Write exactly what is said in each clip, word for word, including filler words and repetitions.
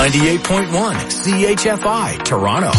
ninety-eight point one C H F I, Toronto.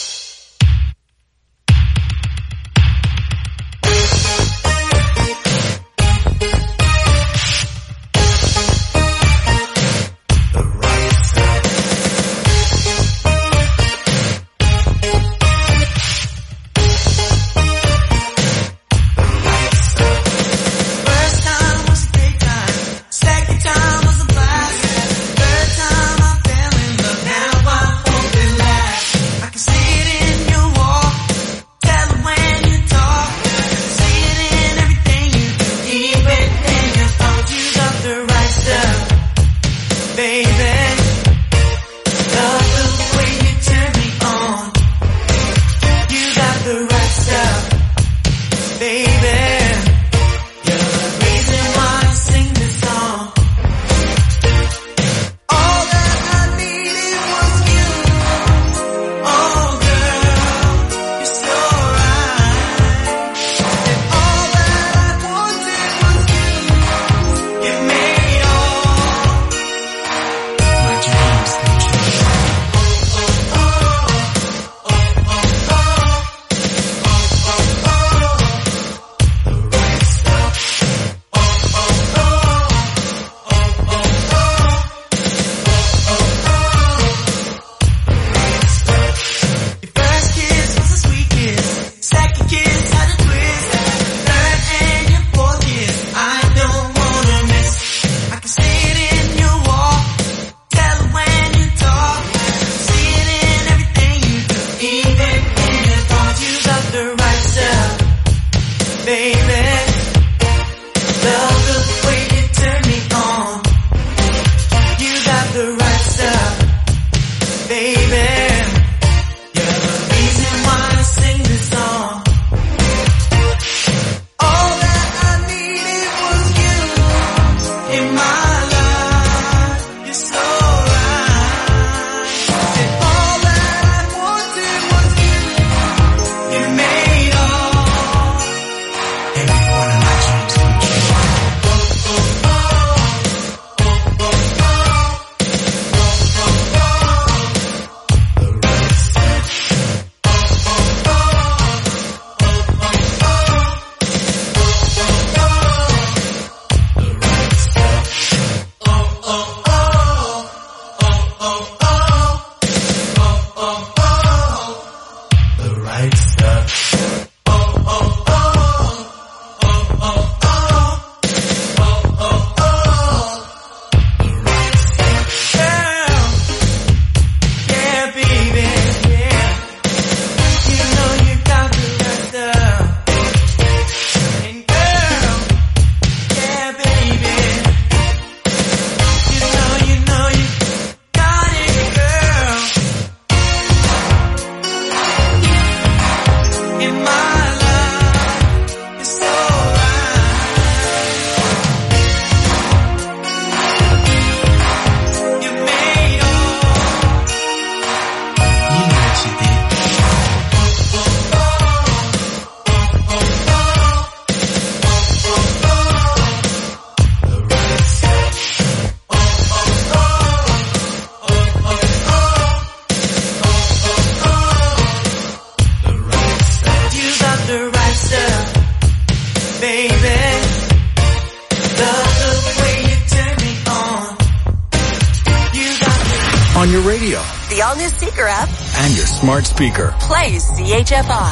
On your radio, the all-new Seeker app, and your smart speaker. Play C H F I.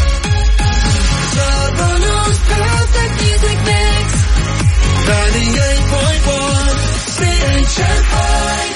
Toronto's perfect music mix. ninety-eight point one C H F I.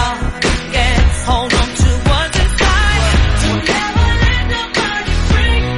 Hold on to what's inside. Don't ever let nobody bring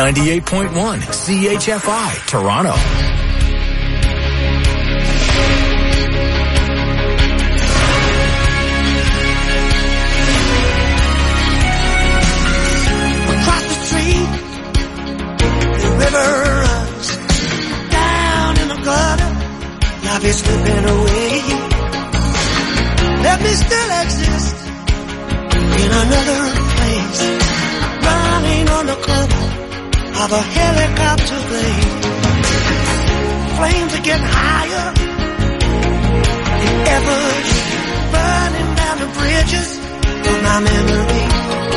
ninety-eight point one C H F I, Toronto. Across the street, the river runs down in the gutter. Life is slipping away. Let me still exist in another place, running on the cover of a helicopter blade. Flames are getting higher than ever, burning down the bridges of my memory.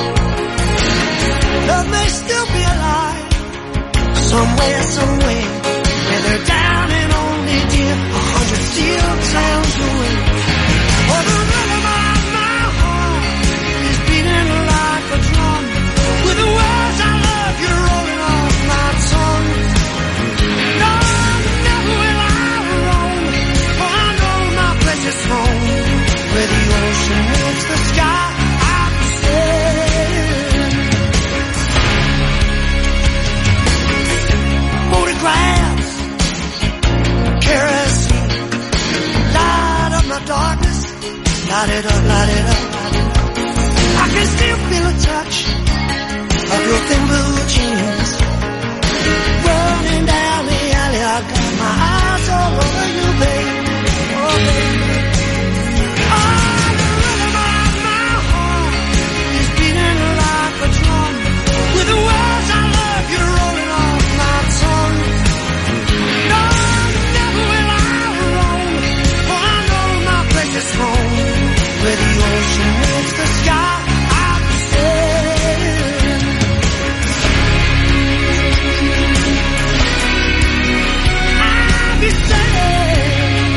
Love may still be alive somewhere, somewhere, where they're down and only dear a hundred steel towns away. Oh, the rhythm of my heart is beating like a drum, with the words I love you rolling off my tongue. No, never will I roam, for I know my place is home, where the ocean meets the sky. I'll be sailing. Photographs, kerosene, light up my darkness, light it up, light it up, light it up. I can still feel a touch of your thin blue jeans, running down the alley. I got my eyes all over you, baby. Oh, baby. Oh, the rhythm of my heart is beating like a drum, with the words I love you rolling off my tongue. No, never will I roam, for I know my place is home, where the ocean meets the sky. I'll be sailing. I'll be sailing.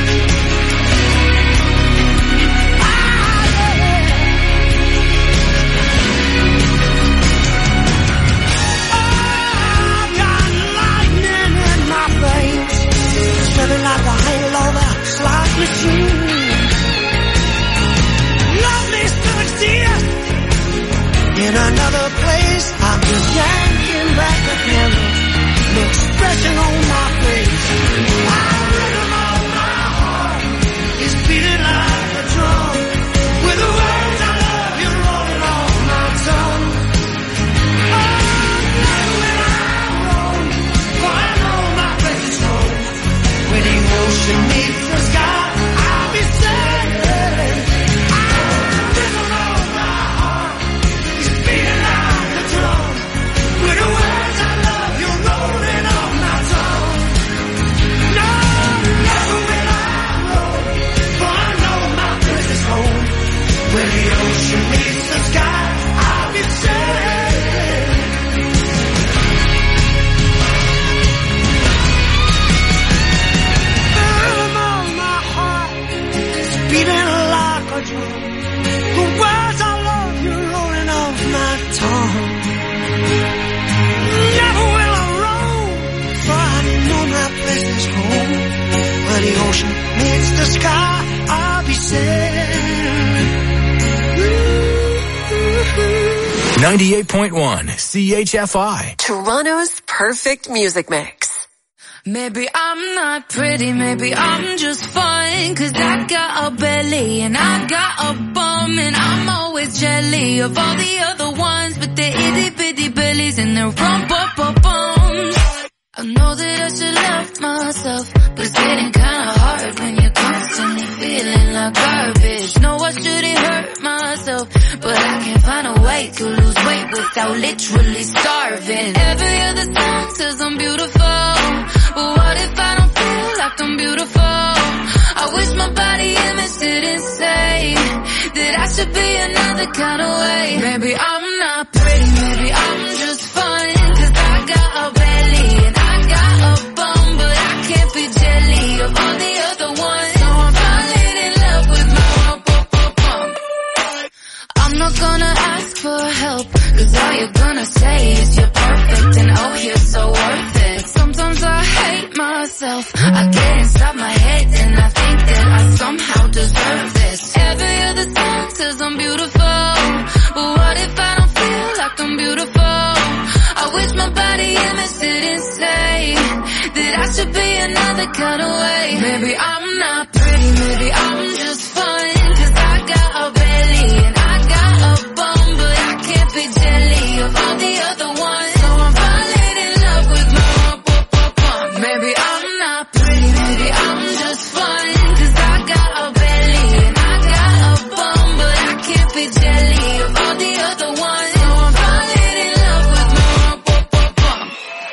I've got lightning in my veins, smelling like a halo that slot machine. Love may still exist in another place. I'm just yanking back the handle, no expression on my face. My rhythm of my heart is beating like a drum, with the words I love you rolling off my tongue. Oh, never will I roam, for I know my place is home, where the ocean meets the sky. I'll be sailing. Rhythm of my heart is beating like a drum, with the words I love you rolling off my tongue. No, never will I roam, for I know my place is home, where the ocean meets the sky. I'll be sailing. The rhythm of my heart is beating like a drum, the words I love you rolling off my tongue. Never will I roam, for I know my place is home, where the ocean meets the sky. I'll be sailing. ninety-eight point one C H F I. Toronto's perfect music mix. Maybe I'm not pretty, maybe I'm just fine, 'cause I got a belly and I got a bum, and I'm always jelly of all the other ones with their itty bitty bellies and their rump up up bums. I know that I should love myself, but it's getting kinda hard when you're constantly feeling like garbage. No, I shouldn't hurt myself, but I can't find a way to lose weight without literally starving. Every other song says I'm beautiful, but what if I don't feel like I'm beautiful? I wish my body image didn't say that I should be another kind of way. Maybe I'm not pretty, maybe I'm just fine, 'cause I got a belly and I got a bum, but I can't be jelly of all the other ones. So I'm falling in love with my rump, bump, bump, bump. I'm not gonna ask for help, 'cause all you're gonna say is you're perfect and oh, you're so worth it. Sometimes I hate myself, I get inside my head and I think that I somehow deserve this. Every other song says I'm beautiful, but what if I don't feel like I'm beautiful? I wish my body kind of way. Maybe I'm not pretty, maybe I'm just fine. Cause I got a belly and I got a bum, but I can't be jelly of all the other ones. So I'm falling in love with my rump, rump, rump, rump. Maybe I'm not pretty, maybe I'm just fine. Cause I got a belly and I got a bum, but I can't be jelly of all the other ones. So I'm falling in love with my rump, rump, rump, rump.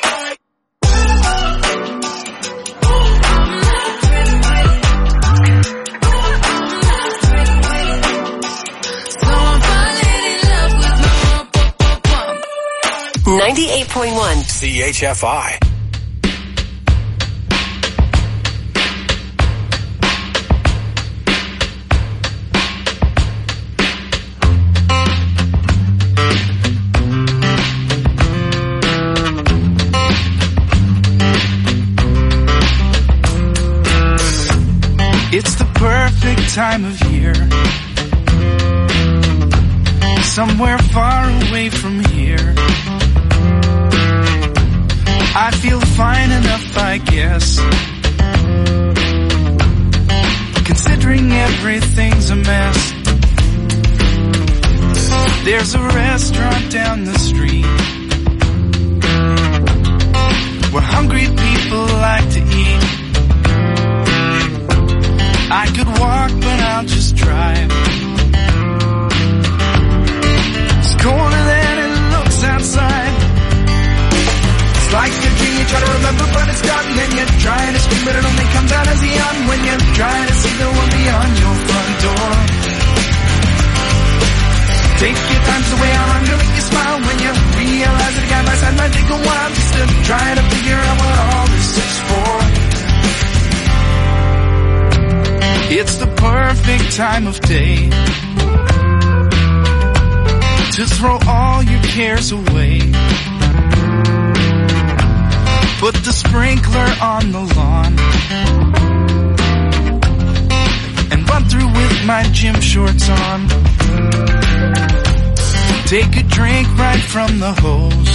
ninety-eight point one C H F I. It's the perfect time of year, somewhere far away from here. I feel fine enough, I guess, considering everything's a mess. There's a restaurant down the street where hungry people like to eat. I could walk, but I'll just drive. It's colder than it looks outside. It's like a dream you try to remember, but it's gone. Then you're trying to scream, but it only comes out as a yawn when you're trying to see the one beyond your front door. Take your time to way on to make you smile when you realize that a guy by side might take a while just to try to figure out what all this is for. It's the perfect time of day to throw all your cares away. Put the sprinkler on the lawn and run through with my gym shorts on. Take a drink right from the hose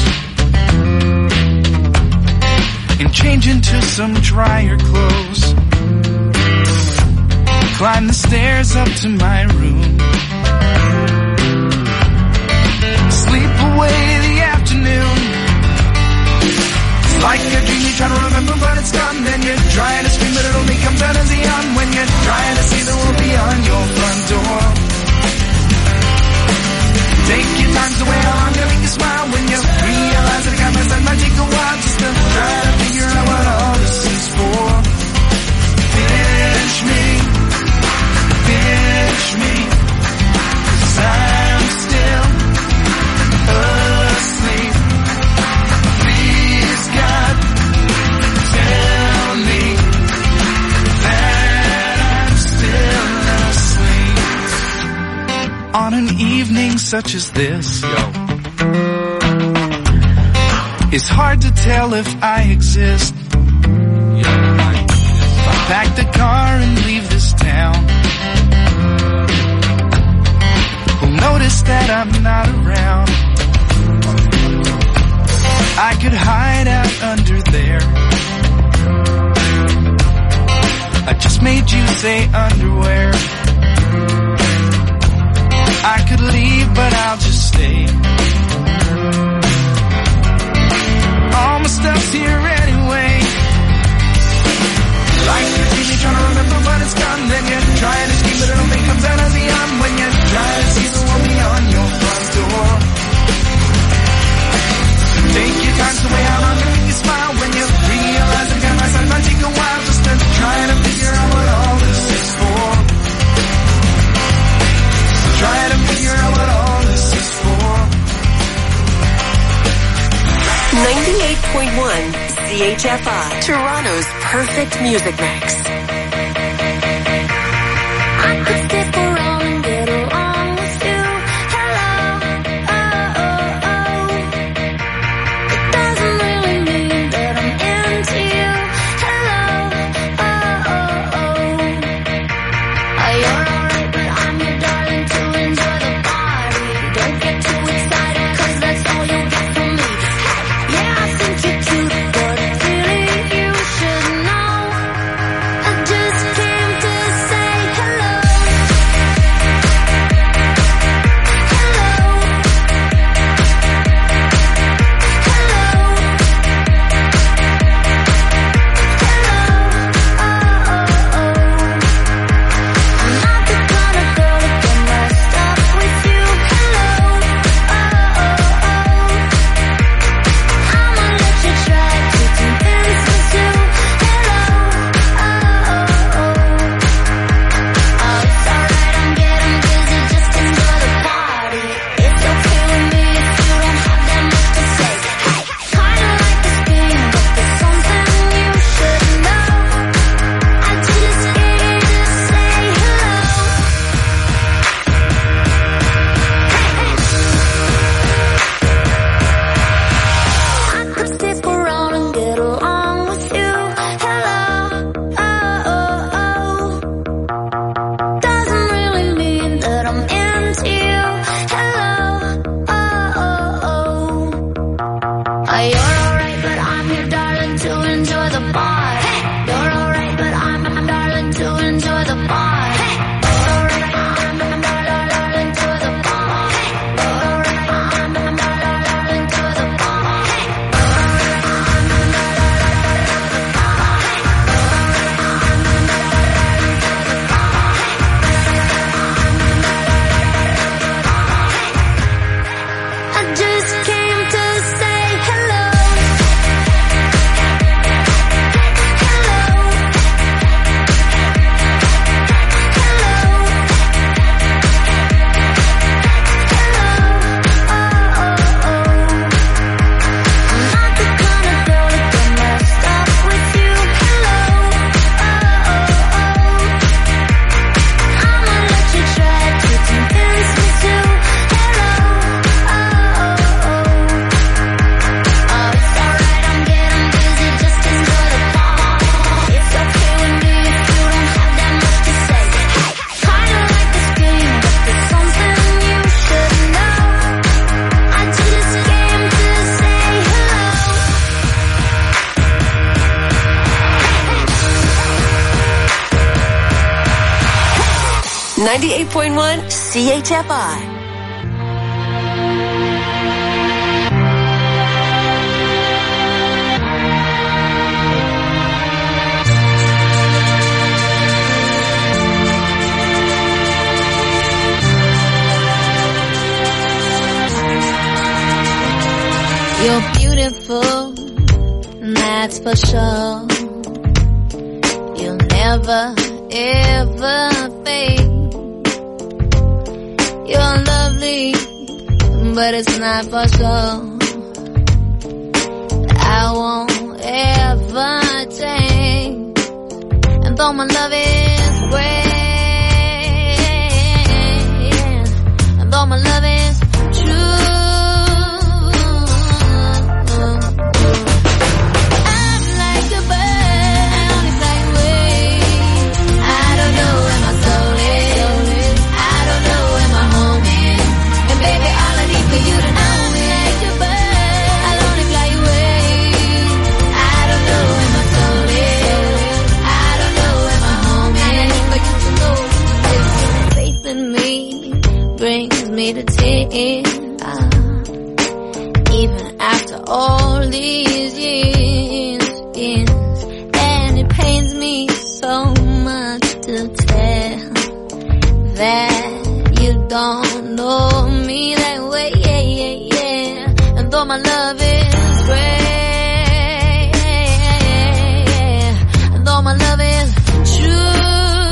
and change into some drier clothes. Climb the stairs up to my room, sleep away the afternoon. It's like a dream you try to remember, but it's gone. Then you're trying to scream, but it only comes out as a yawn when you're trying to see the world beyond your front door. Take your time to way on to make you smile when you realize that a guy must might take a while just to try to figure out what all this is for. Finish me, finish me, 'cause I'm still asleep. Please God, tell me that I'm still asleep. On an evening such as this, yo, it's hard to tell if I exist. Pack the car and leave this town. Who'll notice that I'm not around? I could hide out under there. I just made you say underwear. I could leave, but I'll just stay. All my stuff's here anyway. Like you're really trying to remember, but it's gone. Then you're trying to scream, but it only comes out as a yawn when you're trying to see the one beyond your front door. Take your time to way out on to make you smile when you realize that a guy by side might take a while just to try to figure out what all this is for. So try to figure out what all this is for. ninety-eight point one C H F I, Toronto's perfect music mix. I could stick around and get along with you. Hello, oh, oh, oh. It doesn't really mean that I'm into you. Hello, oh, oh, oh. Oh, you're alright, but I'm your darling to enjoy the party. Don't get too excited, 'cause that's all you'll get from me. Hey, yeah, I think you're cute, but really you should know ninety-eight point one C H F I. You're beautiful, that's for sure. You'll never, ever fade. You're lovely, but it's not for sure. I won't ever change. And though my love is great, and though my love is true, brings me to tears, uh, even after all these years, years, and it pains me so much to tell that you don't know me that way, yeah, yeah, yeah. And though my love is great, and though my love is true,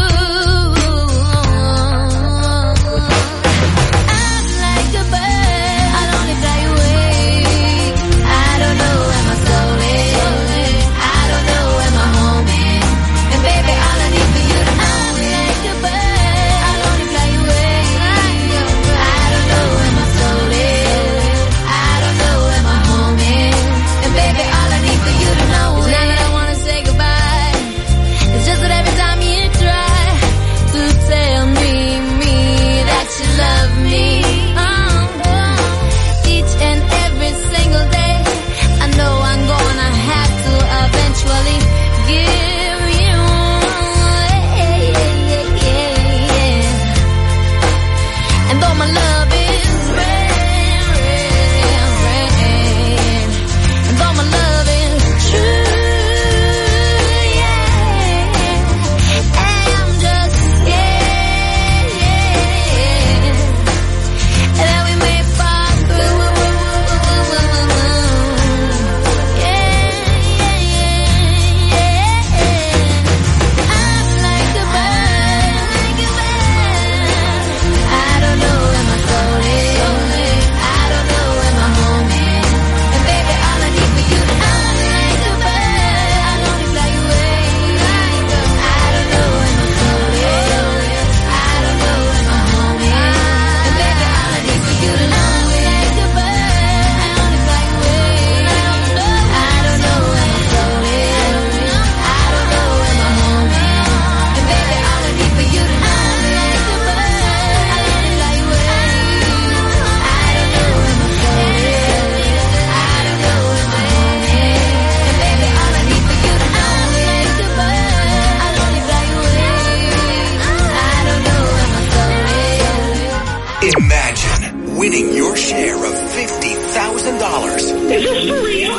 Imagine winning your share of fifty thousand dollars. Is this for real?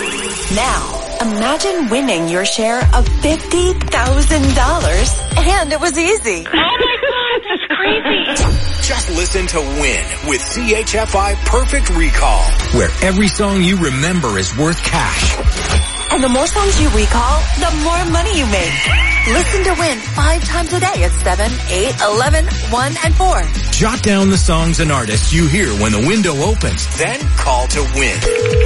Now, imagine winning your share of fifty thousand dollars, and it was easy. Oh my God, that's crazy. Just listen to Win with C H F I Perfect Recall, where every song you remember is worth cash. And the more songs you recall, the more money you make. Listen to Win five times a day at seven, eight, eleven, one, and four. Jot down the songs and artists you hear when the window opens. Then call to win.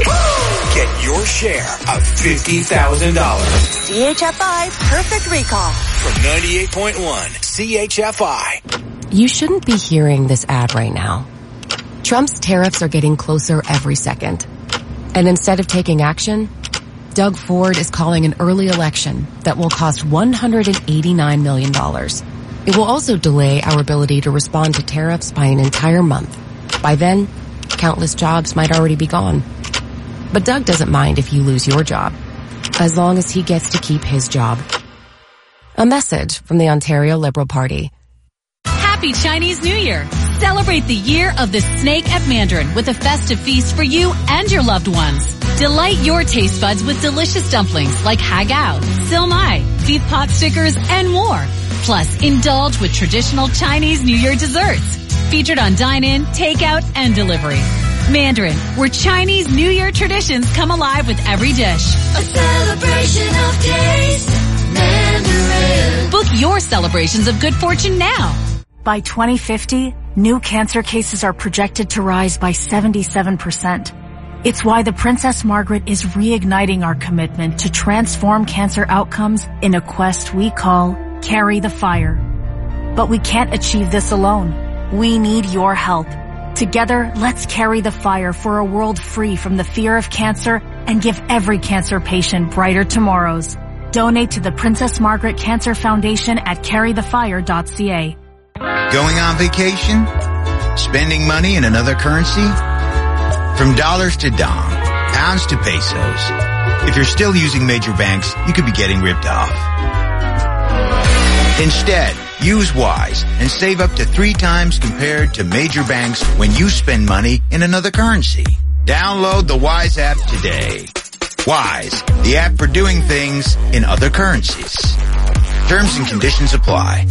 Get your share of fifty thousand dollars. C H F I Perfect Recall. From ninety-eight point one C H F I. You shouldn't be hearing this ad right now. Trump's tariffs are getting closer every second. And instead of taking action, Doug Ford is calling an early election that will cost one hundred eighty-nine million dollars. It will also delay our ability to respond to tariffs by an entire month. By then, countless jobs might already be gone. But Doug doesn't mind if you lose your job, as long as he gets to keep his job. A message from the Ontario Liberal Party. Happy Chinese New Year. Celebrate the year of the snake at Mandarin with a festive feast for you and your loved ones. Delight your taste buds with delicious dumplings like hagao, silmai, beef pot stickers, and more. Plus, indulge with traditional Chinese New Year desserts. Featured on dine-in, takeout, and delivery. Mandarin, where Chinese New Year traditions come alive with every dish. A celebration of taste. Mandarin. Book your celebrations of good fortune now. By twenty fifty, new cancer cases are projected to rise by seventy-seven percent. It's why the Princess Margaret is reigniting our commitment to transform cancer outcomes in a quest we call Carry the Fire. But we can't achieve this alone. We need your help. Together, let's carry the fire for a world free from the fear of cancer and give every cancer patient brighter tomorrows. Donate to the Princess Margaret Cancer Foundation at carry the fire dot c a. Going on vacation? Spending money in another currency? From dollars to dong, pounds to pesos. If you're still using major banks, you could be getting ripped off. Instead, use Wise and save up to three times compared to major banks when you spend money in another currency. Download the Wise app today. Wise, the app for doing things in other currencies. Terms and conditions apply.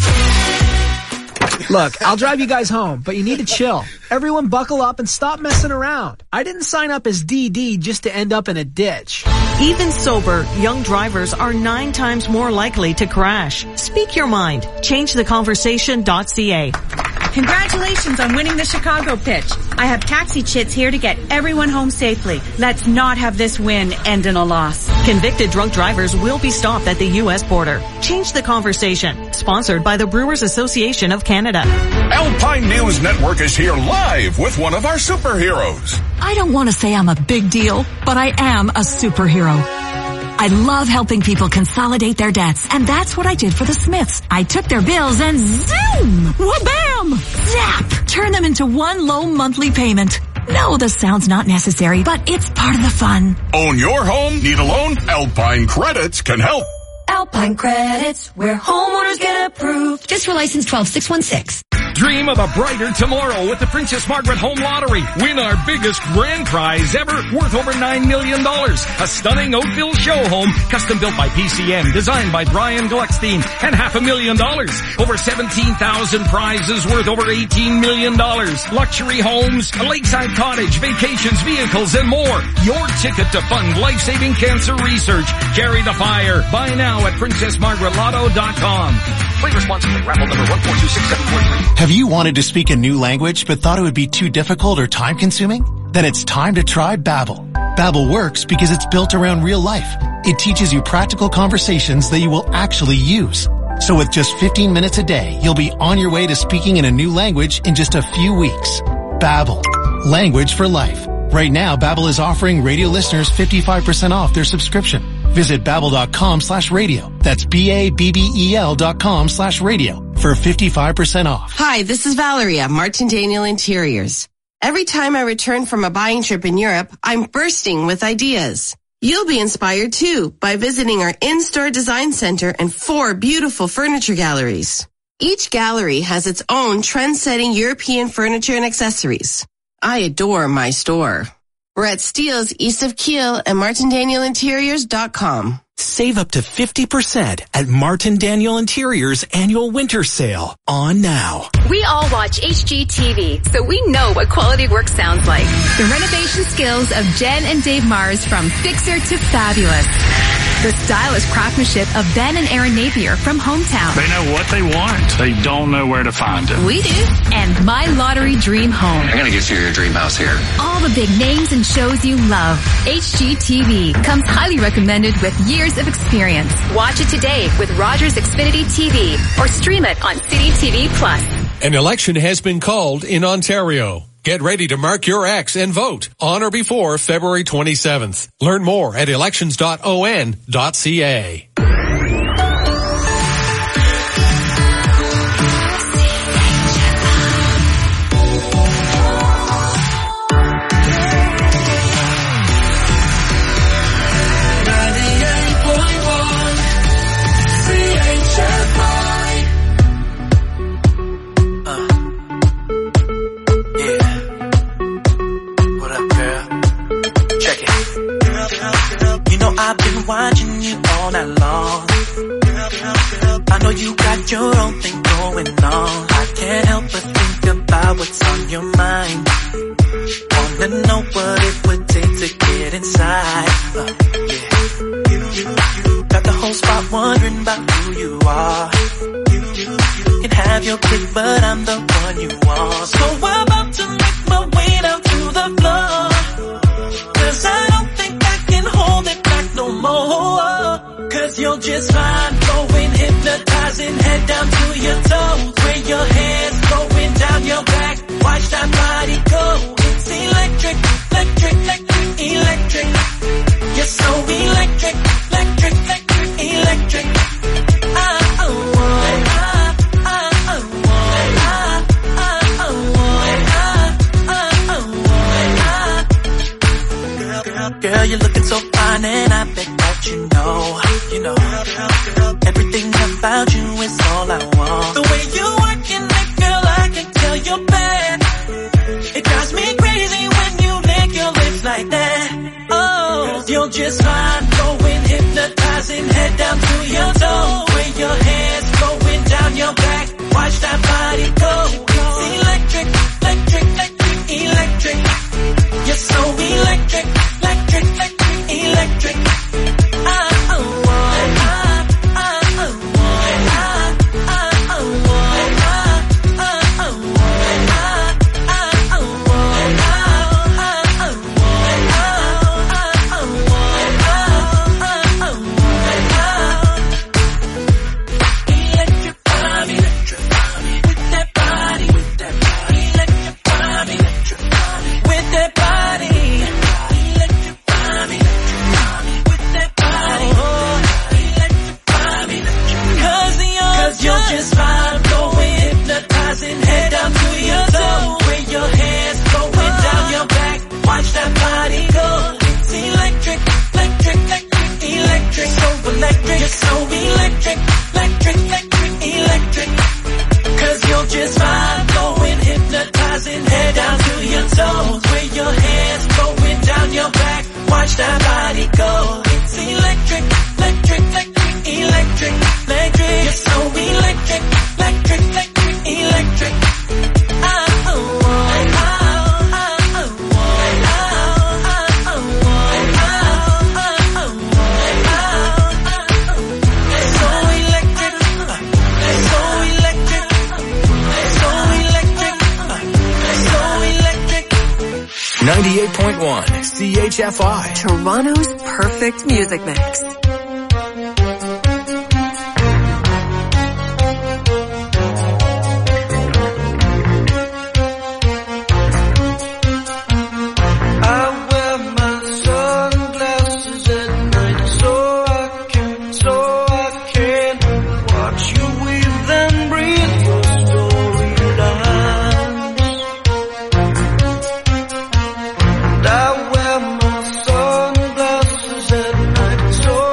Look, I'll drive you guys home, but you need to chill. Everyone buckle up and stop messing around. I didn't sign up as D D just to end up in a ditch. Even sober, young drivers are nine times more likely to crash. Speak your mind. change the conversation dot c a. Congratulations on winning the Chicago pitch. I have taxi chits here to get everyone home safely. Let's not have this win end in a loss. Convicted drunk drivers will be stopped at the U S border. Change the conversation. Sponsored by the Brewers Association of Canada. Alpine News Network is here live with one of our superheroes. I don't want to say I'm a big deal, but I am a superhero. I love helping people consolidate their debts, and that's what I did for the Smiths. I took their bills and zoom! Wha-bam! Zap! Turn them into one low monthly payment. No, the sound's not necessary, but it's part of the fun. Own your home? Need a loan? Alpine Credits can help. Alpine Credits, where homeowners get approved. Just for license twelve six one six. Dream of a brighter tomorrow with the Princess Margaret Home Lottery. Win our biggest grand prize ever, worth over nine million dollars. A stunning Oakville show home, custom built by P C M, designed by Brian Gluckstein, and half a million dollars. Over seventeen thousand prizes worth over eighteen million dollars. Luxury homes, a lakeside cottage, vacations, vehicles, and more. Your ticket to fund life-saving cancer research. Carry the fire. Buy now at princess margaret lotto dot com. Play responsibly. Raffle number one four two six seven four three. Have you wanted to speak a new language but thought it would be too difficult or time-consuming? Then it's time to try Babbel. Babbel works because it's built around real life. It teaches you practical conversations that you will actually use. So with just fifteen minutes a day, you'll be on your way to speaking in a new language in just a few weeks. Babbel. Language for life. Right now, Babbel is offering radio listeners fifty-five percent off their subscription. Visit babbel.com slash radio. That's B-A-B-B-E-L dot com slash radio for fifty-five percent off. Hi, this is Valerie at Martin Daniel Interiors. Every time I return from a buying trip in Europe, I'm bursting with ideas. You'll be inspired too by visiting our in-store design center and four beautiful furniture galleries. Each gallery has its own trend-setting European furniture and accessories. I adore my store. We're at Steele's east of Kiel and martin daniel interiors dot com. Save up to fifty percent at Martin Daniel Interiors annual winter sale on now. We all watch H G T V, so we know what quality work sounds like. The renovation skills of Jen and Dave Mars from Fixer to Fabulous. The stylish craftsmanship of Ben and Aaron Napier from Hometown. They know what they want. They don't know where to find it. We do. And My Lottery Dream Home. I'm going to get you your dream house here. All the big names and shows you love. H G T V comes highly recommended with years of experience. Watch it today with Rogers Xfinity T V or stream it on City T V Plus. An election has been called in Ontario. Get ready to mark your X and vote on or before February twenty-seventh. Learn more at elections dot o n dot c a. Uh. watching you all night long. I know you got your own thing going on. I can't help but think about what's on your mind. Wanna know what it would take to get inside. Uh, yeah. Got the whole spot wondering about who you are. You can have your pick, but I'm the one you want. So I'm about to make my way down to the floor, 'cause I don't think I can hold it back no more. 'Cause you're just fine, going hypnotizing, head down to your toes. Where your hands going down your back, watch that body go. It's electric, electric, electric, electric. You're so electric, electric, electric, electric. I, I want, I, I, I want, I, I, I want, I, I, I want. Girl, girl, you're looking so fine and I bet that you know, you know, everything about you is all I want. The way you working it, girl, I can tell you're bad. It drives me crazy when you lick your lips like that. Oh, you're just fine, going hypnotizing, head down to your toe. Where your hands going down your back, watch that body go. It's electric, electric, electric, electric. You're so electric, electric, electric, electric. I, I want, I, I, I want, I, I, I want, I, I, I want, I, I, I want, I, I, I want, I, I, I want, I, I, I want. Electrify me, electrify me, with that body, with that body, electrify me, electrify me, with that body, electrify me, electrify me, with that body, electrify me, cause you're, cause you're just fine, going hypnotizing, head down to your toe, where your hands going down your back, watch that body go. It's electric, electric, electric, electric, so electric, you're so electric, electric, electric, electric, cause you're just fine, going hypnotizing, head down to your toes, where your hands going down your back, watch that body go. It's electric, electric, electric, electric, electric, you're so electric, electric, electric, electric. I, I want, I, I, I want, I, I, I want, I, I, I want, I, I, I want. So electric, so electric, so electric, so electric. ninety-eight point one C H F I. Toronto's perfect music mix. I wear my sunglasses at night so I can, so I can watch you weave and breathe your storylines. And I wear my sunglasses at night so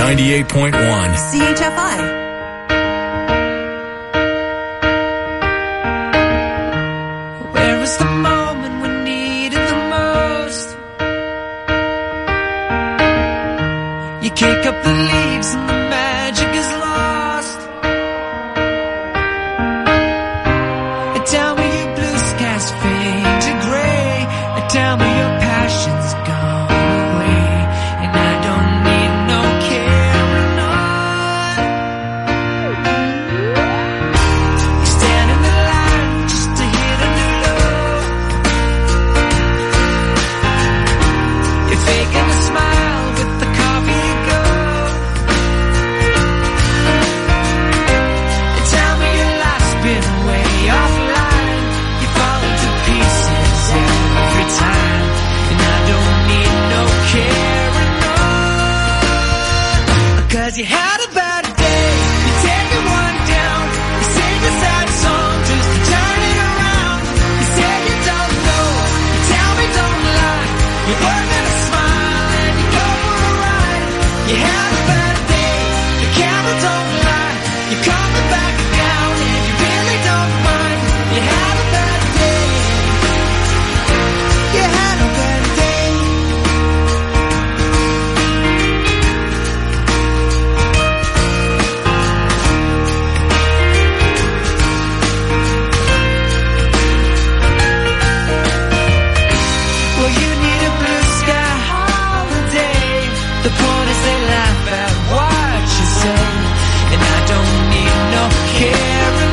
ninety-eight point one. C H F I. Where is the moment we needed the most? You kick up the leaves and the magic is lost. And tell me your blue skies fade to gray. And tell me your passion's gone away. And I don't need no carrying on. You stand in the line just to hit a new low. You're faking a smile with the coffee to go. And tell me your life's been way offline. You fall into pieces every time. And I don't need no carrying on. Cause you had a bad day. You take it one down. You sing a sad song just to turn it around. You say you don't know. You tell me don't lie. You work at a smile and you go for a ride. You had a bad day. The camera don't lie. You're coming back down and you really don't mind. You had a bad day. You had a bad day. Well, you need a blue sky holiday. The point is they laugh at what you say. And I don't need no carrying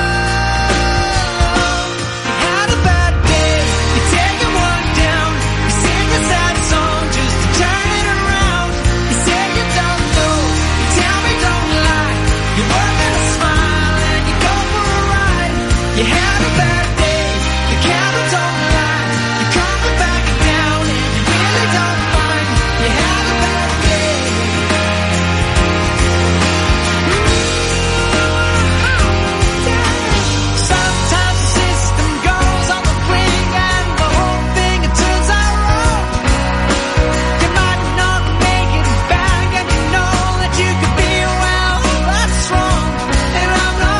on. You had a bad day. You take it one down. You sing a sad song just to turn it around. You say you don't know. You tell me don't lie. You work at a smile and you go for a ride. You had a bad day. The camera don't lie. You're coming back down and you really don't mind. You had a bad day. Sometimes the system goes on the blink and the whole thing it turns out wrong. You might not make it back and you know that you could be well. That's wrong and I'm not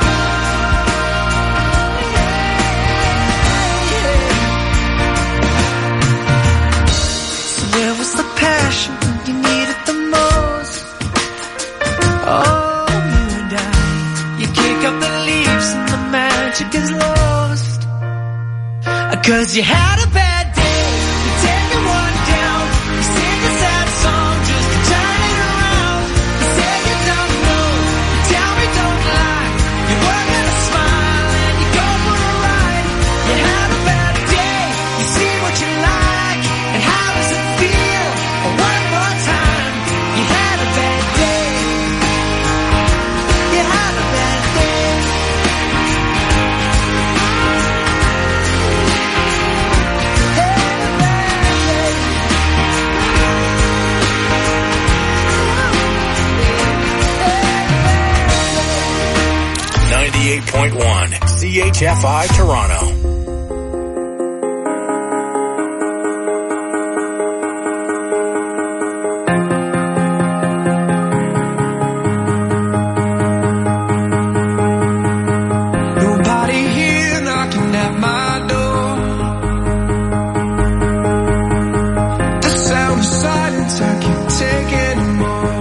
wrong. So where was the passion when you needed the most? Oh, you and I. You kick up the leaves and the magic is lost. Cause you had a bad day. You take it one down. You sing a sad song just to turn it around. You say you don't know. You tell me don't lie. You work at a smile and you go for a ride. You had a bad day. You see what you like. And how does it feel? One more time. You had a bad day. You had a bad day. ninety-eight point one C H F I Toronto. Nobody here knocking at my door. The sound of silence I can't take anymore.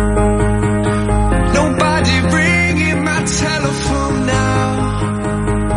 Nobody ringing my telephone now.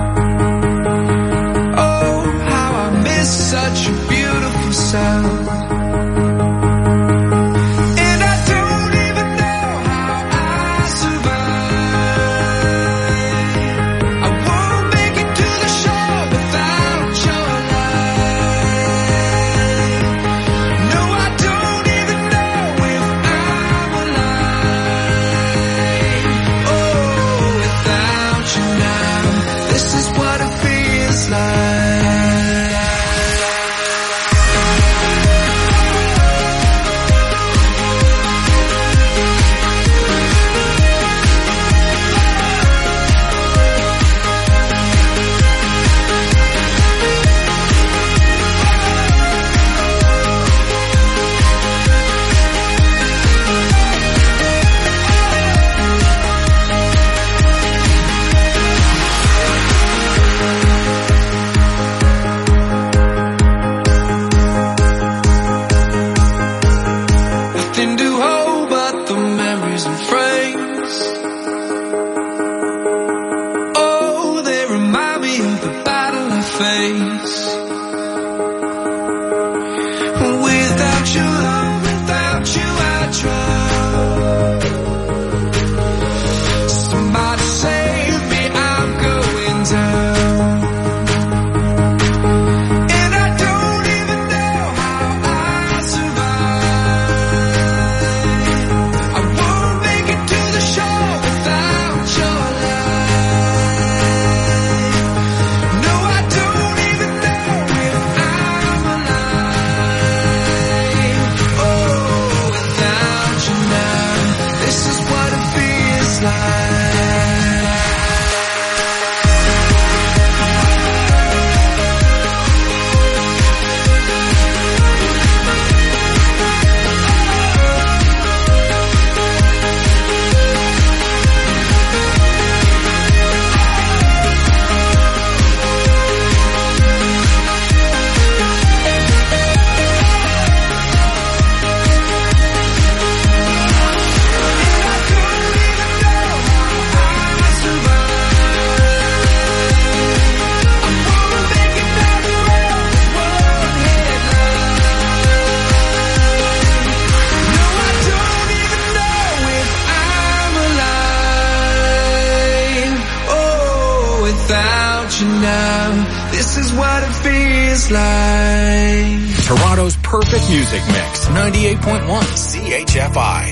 you now. This is what it feels like. Toronto's perfect music mix. ninety-eight point one C H F I.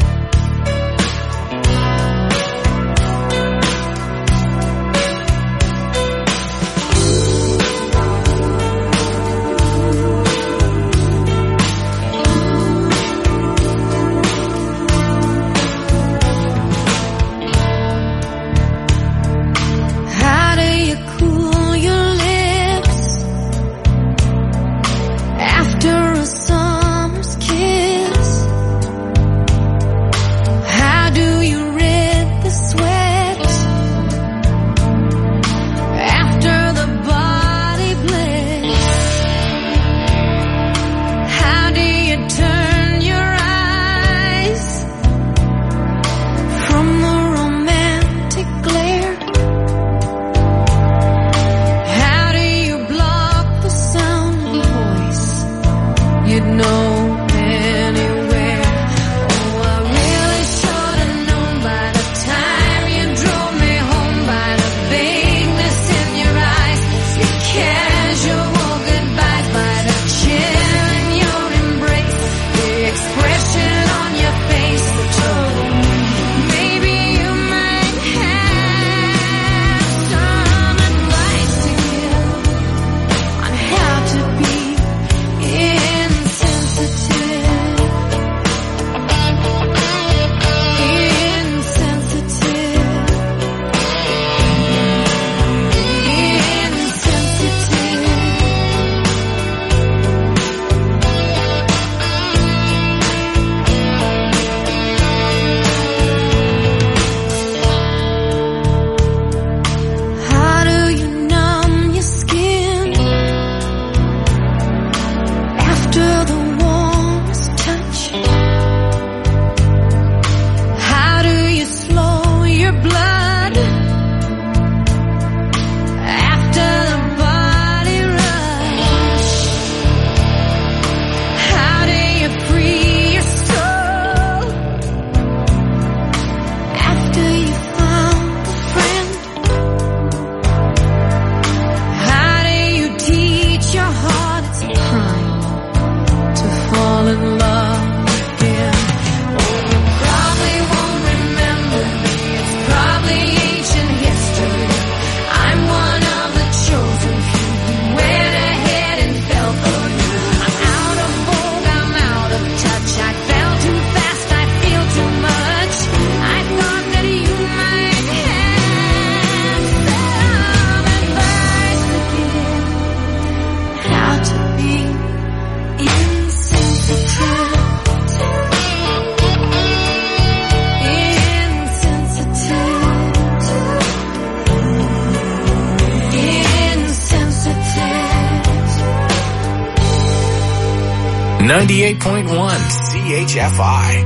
ninety-eight point one C H F I.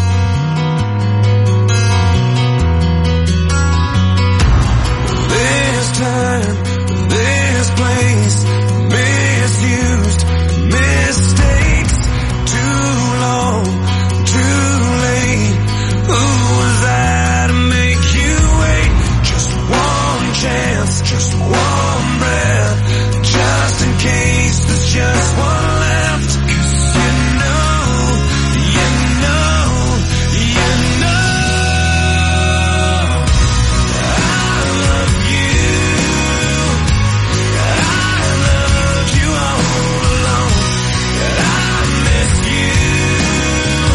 This time, this place, misused, mistakes, too long, too late. Who was I to make you wait? Just one chance, just one breath, just in case there's just one left. 'Cause you know, you know, you know, I love you. I loved you all along. I miss you.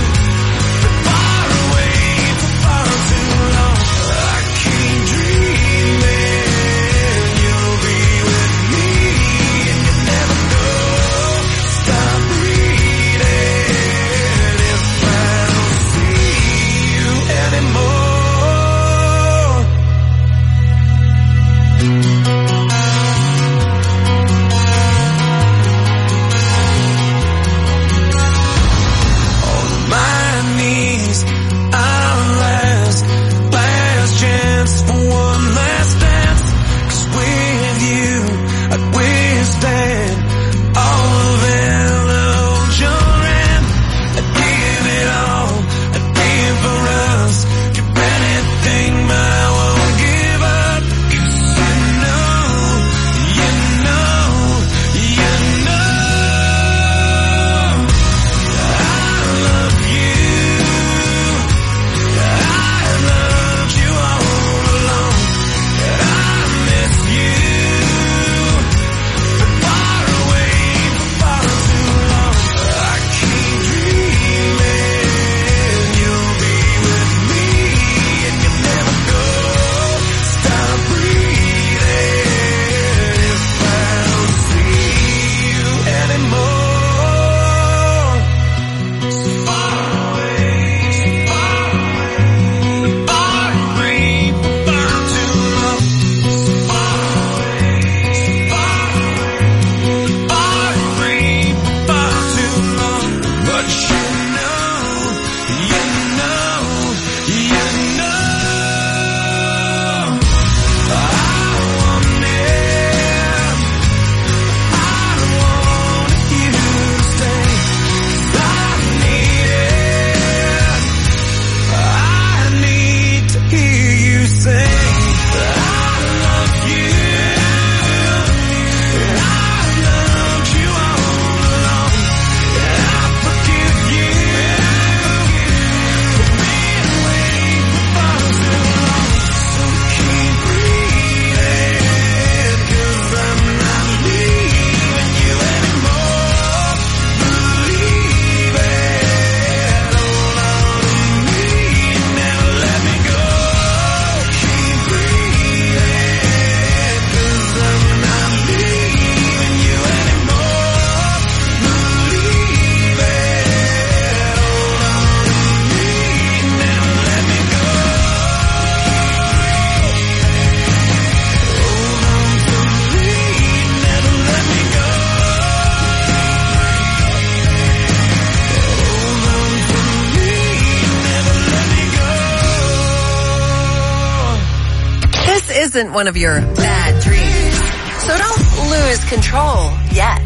isn't one of your bad dreams. So don't lose control yet.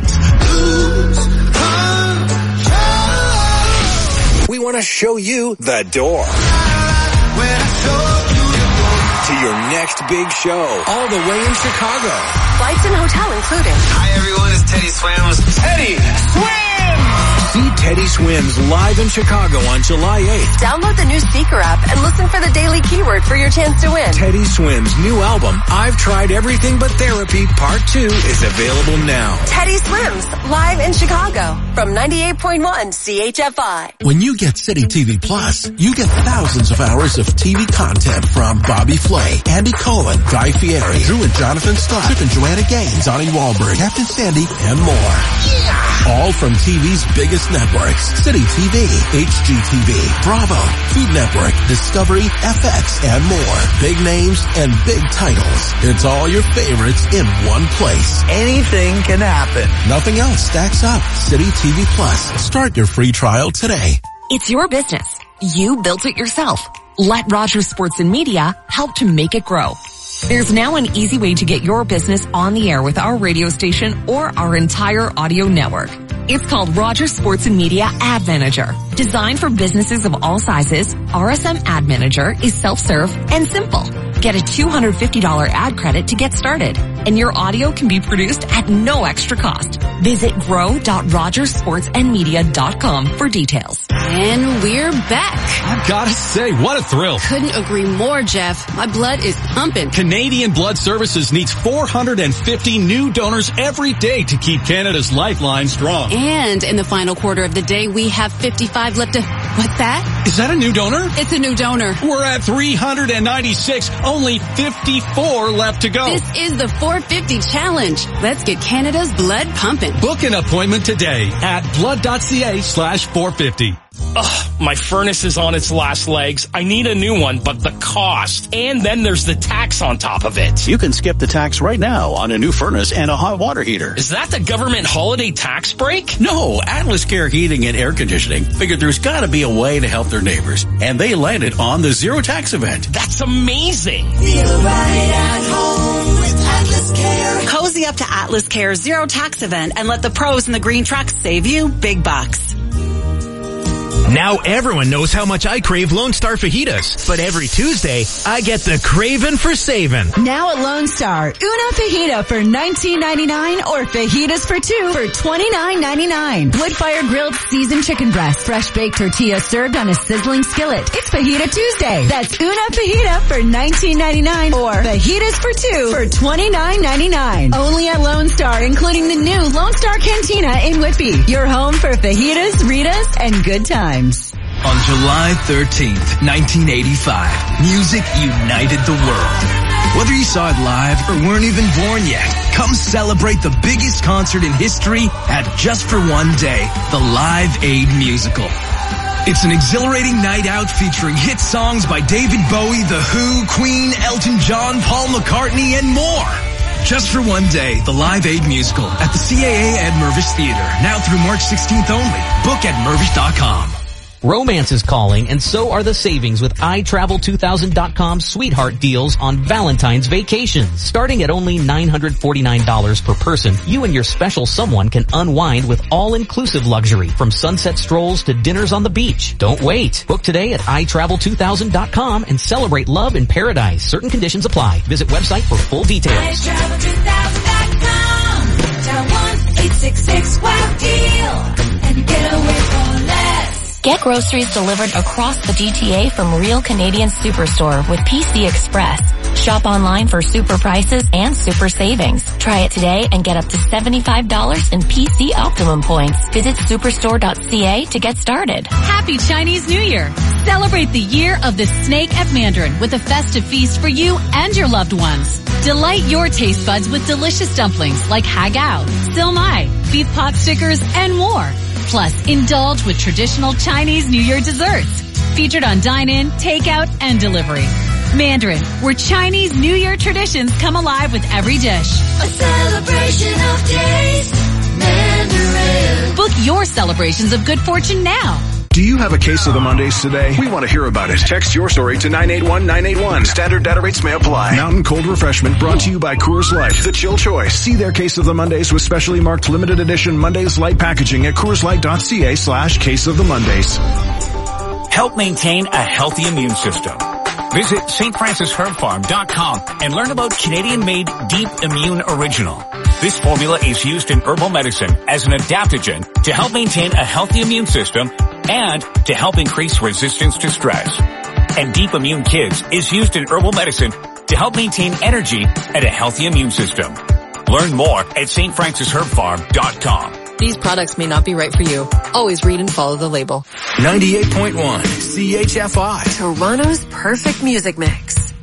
We want to show you the door to your next big show, all the way in Chicago. Flights and hotel included. Hi everyone, it's Teddy Swims. Teddy Swims! See Teddy Swims live in Chicago on July eighth. Download the new Speaker app and listen for the daily keyword for your chance to win. Teddy Swims' new album, I've Tried Everything But Therapy, Part two, is available now. Teddy Swims, live in Chicago from ninety-eight point one C H F I. When you get City T V Plus, you get thousands of hours of T V content from Bobby Flay, Andy Cohen, Guy Fieri, Drew and Jonathan Scott, Chip and Joanna Gaines, Donnie Wahlberg, Captain Sandy, and more. Yeah. All from T V's biggest networks. City T V, H G T V, Bravo, Food Network, Discovery, F X, and more. Big names and big titles. It's all your favorites in one place. Anything can happen. Nothing else stacks up. City T V Plus. Start your free trial today. It's your business. You built it yourself. Let Rogers Sports and Media help to make it grow. There's now an easy way to get your business on the air with our radio station or our entire audio network. It's called Rogers Sports and Media Ad Manager. Designed for businesses of all sizes, R S M Ad Manager is self-serve and simple. Get a two hundred fifty dollars ad credit to get started, and your audio can be produced at no extra cost. Visit grow dot rogers sports and media dot com for details. And we're back. I've got to say, what a thrill. Couldn't agree more, Jeff. My blood is pumping. Canadian Blood Services needs four hundred fifty new donors every day to keep Canada's lifeline strong. And in the final quarter of the day, we have fifty-five left to... What's that? Is that a new donor? It's a new donor. We're at three hundred ninety-six. Only fifty-four left to go. This is the four fifty challenge. Let's get Canada's blood pumping. Book an appointment today at blood.ca slash 450. Ugh, my furnace is on its last legs. I need a new one, but the cost. And then there's the tax on top of it. You can skip the tax right now on a new furnace and a hot water heater. Is that the government holiday tax break? No, Atlas Care Heating and Air Conditioning figured there's gotta be a way to help their neighbors. And they landed on the Zero Tax event. That's amazing. Feel right at home with Atlas Care. Cozy up to Atlas Care's Zero Tax event and let the pros in the green trucks save you big bucks. Now everyone knows how much I crave Lone Star fajitas, but every Tuesday, I get the craving for saving. Now at Lone Star, una fajita for nineteen ninety-nine or fajitas for two for twenty-nine ninety-nine. Wood-fire grilled seasoned chicken breast, fresh baked tortilla served on a sizzling skillet. It's Fajita Tuesday. That's una fajita for nineteen ninety-nine or fajitas for two for twenty-nine ninety-nine. Only at Lone Star, including the new Lone Star Cantina in Whitby. Your home for fajitas, Ritas, and good times. On July thirteenth, nineteen eighty-five, music united the world. Whether you saw it live or weren't even born yet, come celebrate the biggest concert in history at Just for One Day, the Live Aid Musical. It's an exhilarating night out featuring hit songs by David Bowie, The Who, Queen, Elton John, Paul McCartney, and more. Just for One Day, the Live Aid Musical at the C A A at Mervish Theater. Now through March sixteenth only. Book at mervish dot com. Romance is calling, and so are the savings with i travel two thousand dot com's sweetheart deals on Valentine's vacations. Starting at only nine hundred forty-nine dollars per person, you and your special someone can unwind with all-inclusive luxury, from sunset strolls to dinners on the beach. Don't wait. Book today at i travel two thousand dot com and celebrate love in paradise. Certain conditions apply. Visit website for full details. i travel two thousand dot com. Dial one eight six six wow deal and get away for less. Get groceries delivered across the G T A from Real Canadian Superstore with P C Express. Shop online for super prices and super savings. Try it today and get up to seventy-five dollars in P C Optimum points. Visit superstore dot c a to get started. Happy Chinese New Year! Celebrate the year of the snake at Mandarin with a festive feast for you and your loved ones. Delight your taste buds with delicious dumplings like hagao, silmai, beef pot stickers, and more. Plus, indulge with traditional Chinese New Year desserts. Featured on dine-in, takeout, and delivery. Mandarin, where Chinese New Year traditions come alive with every dish. A celebration of taste, Mandarin. Book your celebrations of good fortune now. Do you have a case of the Mondays today? We want to hear about it. Text your story to nine eight one nine eight one. Standard data rates may apply. Mountain Cold Refreshment brought to you by Coors Light. The chill choice. See their case of the Mondays with specially marked limited edition Mondays Light packaging at CoorsLight.ca slash case of the Mondays. Help maintain a healthy immune system. Visit Saint Francis Herb Farm dot com and learn about Canadian-made Deep Immune Original. This formula is used in herbal medicine as an adaptogen to help maintain a healthy immune system and to help increase resistance to stress. And Deep Immune Kids is used in herbal medicine to help maintain energy and a healthy immune system. Learn more at Saint Francis Herb Farm dot com. These products may not be right for you. Always read and follow the label. ninety-eight point one C H F I. Toronto's perfect music mix.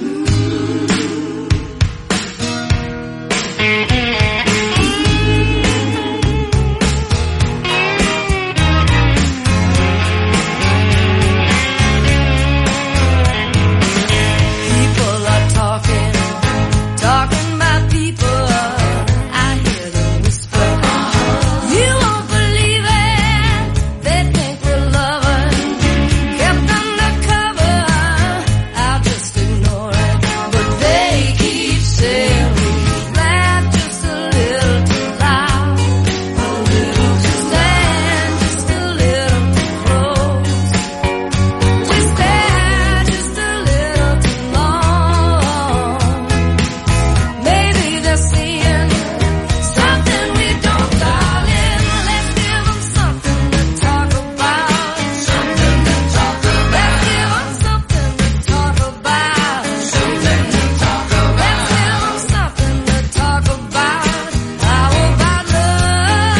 People are talking, talking about people. I hear them whisper. You won't believe it. They think we're lovers, kept undercover. I'll just ignore it, but they keep saying we laugh just a little too loud, a little too stand, just a little too close. We stare just a little too long. Maybe they're seeing something we don't, darling. Let's give them something to talk about. Something to talk about. Let's give them something to talk about. Something to talk about. Let's give them something to talk about. How about love?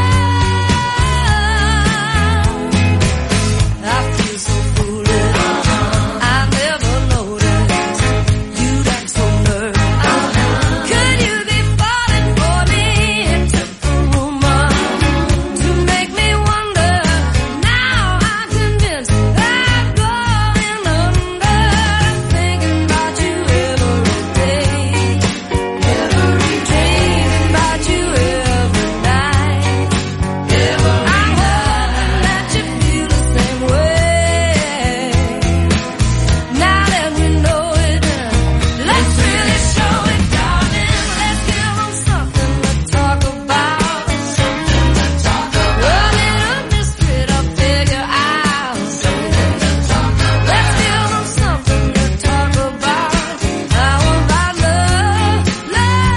I feel so foolish. I never noticed you'd act so nervous. Could you be falling for me into a rumor to make me wonder? Now I'm convinced I'm going under, thinking about you every day, every dream about you every night. I'm hoping that you feel the same way. Now that we know it, let's really show it, darling. Let's give them something to talk about. Something to talk about. A little mystery to figure out. Something to talk about. Let's give them something to talk about. How about love, love,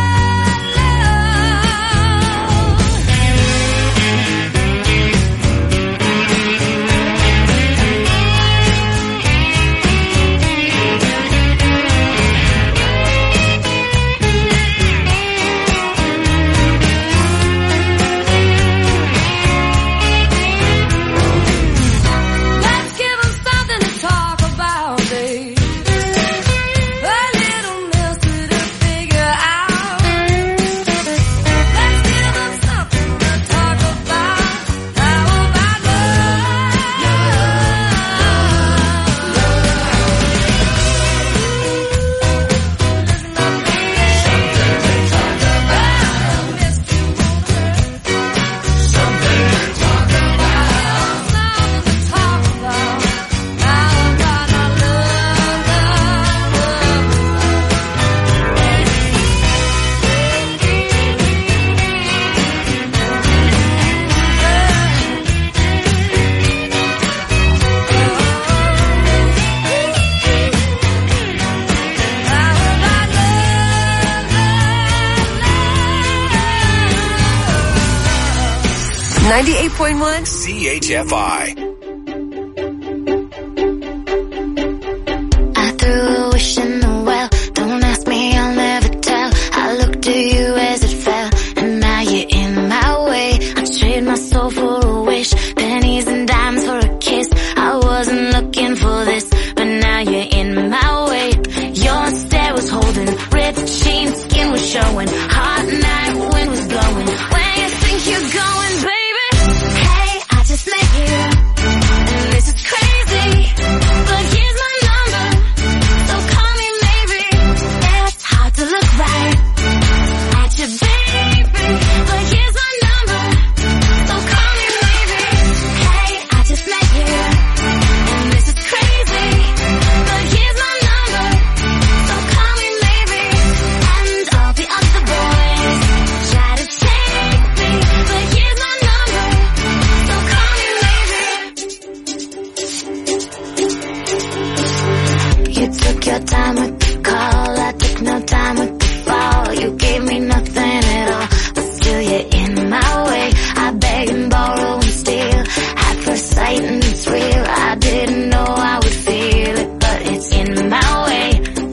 let's give them something to talk about, babe. A little mystery to figure out. Let's give them something to talk about. How about ninety-eight point one C H F I. I threw a wish in the well. Don't ask me, I'll never tell. I looked at you as it fell, and now you're in my way. I trade my soul for a wish, pennies and dimes for a kiss. I wasn't looking for this.